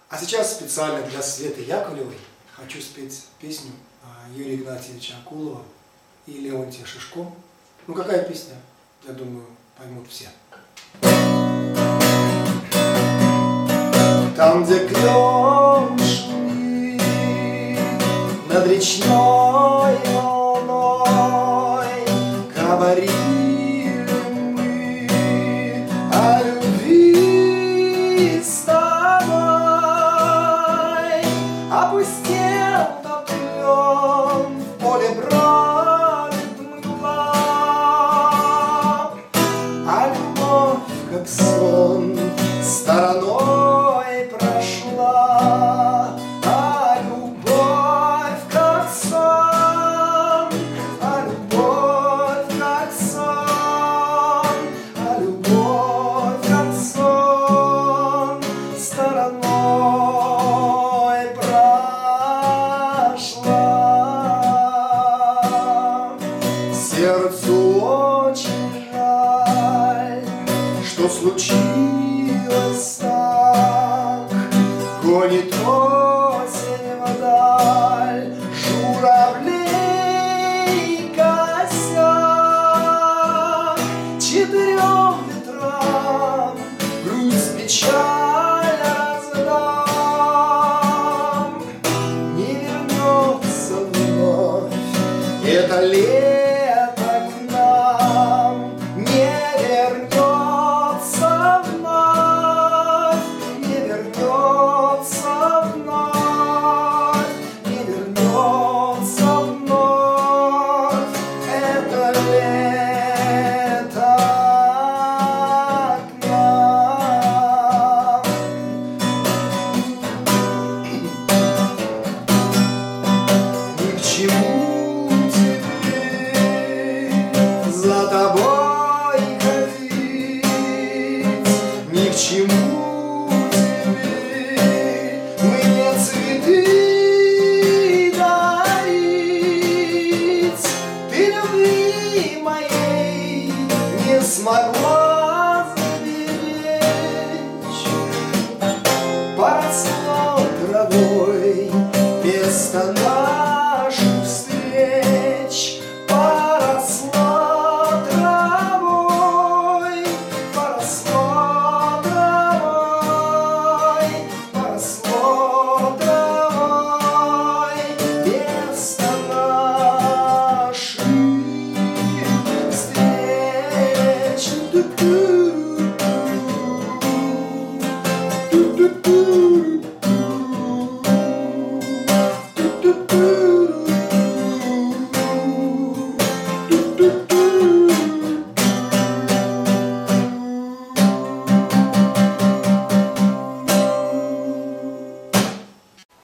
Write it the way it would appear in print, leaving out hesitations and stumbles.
А сейчас специально для Светы Яковлевой хочу спеть песню Юрия Игнатьевича Акулова и Леонтия Шишко. Ну какая песня? Я думаю, поймут все. Там, где клен шумит над речной волной, говорили мы о любви с тобой. Опустел тот клен, в поле бродит мгла, а любовь, как сон, стороной прошла. А любовь, как сон, а любовь, как сон, а любовь, как сон, стороной прошла. Сердцу очень жаль, что случилось так. Гонит осень вдаль журавлей косяк. Четырем ветрам грусть, печаль раздам. Не вернется вновь это лето к нам, не вернется вновь, не вернется вновь, не вернется вновь это лето к нам. Ни к чему за тобой ходить, ни к чему теперь мне цветы дарить. Ты любви моей не смогла заберечь. Поросло травой место наших встреч. Поросло травой, поросло травой, поросло травой место наших встреч. Ту-ту-ту, ту-ту-ту.